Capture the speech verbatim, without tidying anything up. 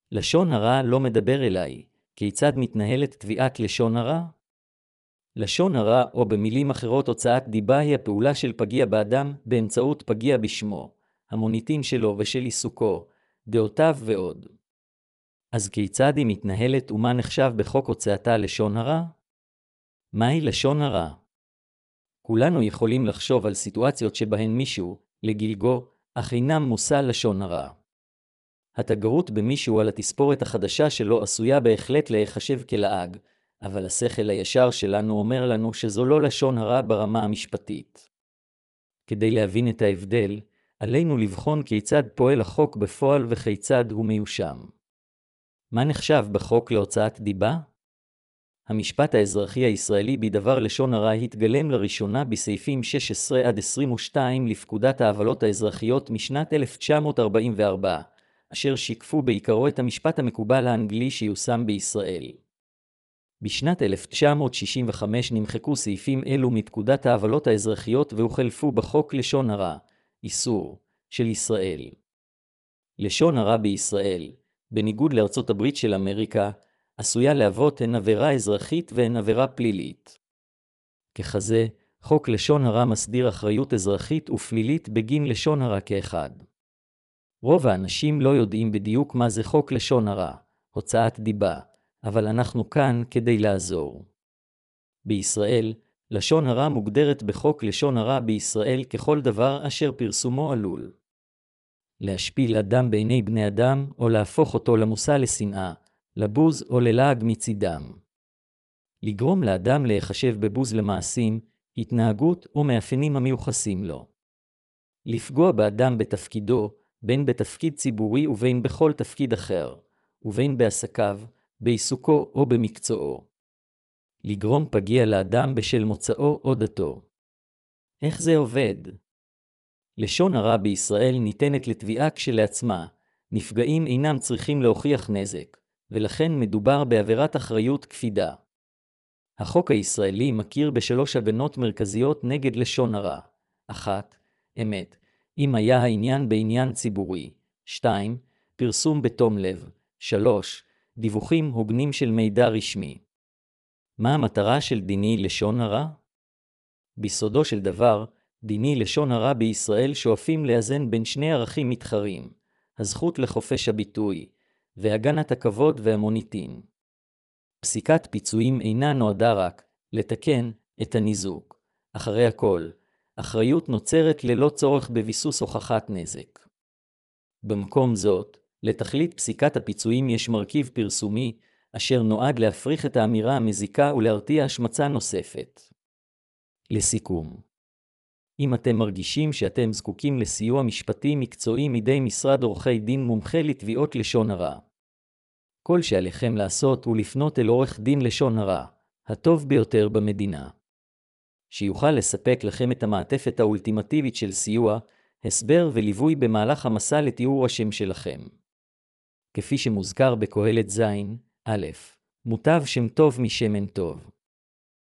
לשון הרע לא מדבר אליי. כיצד מתנהלת תביעת לשון הרע? לשון הרע, או במילים אחרות הוצאת דיבה, היא הפעולה של פגיע באדם באמצעות פגיע בשמו, המוניטין שלו ושל עיסוקו, דעותיו ועוד. אז כיצד היא מתנהלת ומה נחשב בחוק הוצאתה לשון הרע? מהי לשון הרע? כולנו יכולים לחשוב על סיטואציות שבהן מישהו, לגילגו, אך אינם מושא לשון הרע. התגרות במישהו על התספורת החדשה שלו עשויה בהחלט להיחשב כלעג, אבל השכל הישר שלנו אומר לנו שזו לא לשון הרע ברמה המשפטית. כדי להבין את ההבדל, עלינו לבחון כיצד פועל החוק בפועל וכיצד הוא מיושם. מה נחשב בחוק להוצאת דיבה? המשפט האזרחי הישראלי בדבר לשון הרע התגלם לראשונה בסעיפים שש עשרה עד עשרים ושתיים לפקודת העוולות האזרחיות משנת אלף תשע מאות ארבעים וארבע, אשר שיקפו בעיקרו את המשפט המקובל האנגלי שיושם בישראל. בשנת אלף תשע מאות שישים וחמש נמחקו סעיפים אלו מפקודת העוולות האזרחיות והוחלפו בחוק לשון הרע, איסור, של ישראל. לשון הרע בישראל, בניגוד לארצות הברית של אמריקה, עשויה להוות הן עבירה אזרחית והן עבירה פלילית. ככזה, חוק לשון הרע מסדיר אחריות אזרחית ופלילית בגין לשון הרע כאחד. רוב האנשים לא יודעים בדיוק מה זה חוק לשון הרע, הוצאת דיבה, אבל אנחנו כאן כדי לעזור. בישראל, לשון הרע מוגדרת בחוק לשון הרע בישראל ככל דבר אשר פרסומו עלול להשפיל אדם בעיני בני אדם, או להפוך אותו למושא לשנאה, לבוז או ללעג מצידם. לגרום לאדם להיחשב בבוז למעשים, התנהגות או מאפיינים המיוחסים לו. לפגוע באדם בתפקידו, בין בתפקיד ציבורי ובין בכל תפקיד אחר, ובין בעסקיו, בעיסוקו או במקצועו. לגרום פגיע לאדם בשל מוצאו או דתו. איך זה עובד? לשון הרע בישראל ניתנת לתביעה כשלעצמה, נפגעים אינם צריכים להוכיח נזק, ולכן מדובר בעבירת אחריות קפידה. החוק הישראלי מכיר בשלוש הגנות מרכזיות נגד לשון הרע. אחת, אמת, אם היה העניין בעניין ציבורי. שתיים, פרסום בתום לב. שלוש, דיווחים הוגנים של מידע רשמי. מה המטרה של דיני לשון הרע? ביסודו של דבר, דיני לשון הרע בישראל שואפים לאזן בין שני ערכים מתחרים, הזכות לחופש הביטוי, והגנת הכבוד והמוניטין. פסיקת פיצויים אינה נועדה רק לתקן את הניזוק. אחרי הכל, אחריות נוצרת ללא צורך בביסוס הוכחת נזק. במקום זאת, לתכלית פסיקת הפיצויים יש מרכיב פרסומי, אשר נועד להפריך את האמירה המזיקה ולהרתיע השמצה נוספת. לסיכום, אם אתם מרגישים שאתם זקוקים לסיוע משפטי מקצועי מידי משרד עורכי דין מומחה לתביעות לשון הרע, כל שעליכם לעשות הוא לפנות אל עורך דין לשון הרע, הטוב ביותר במדינה, שיוכל לספק לכם את המעטפת האולטימטיבית של סיוע, הסבר וליווי במהלך המסע לתיאור השם שלכם. כפי שמוזכר בקהלת זין, א', מוטב שם טוב משמן טוב.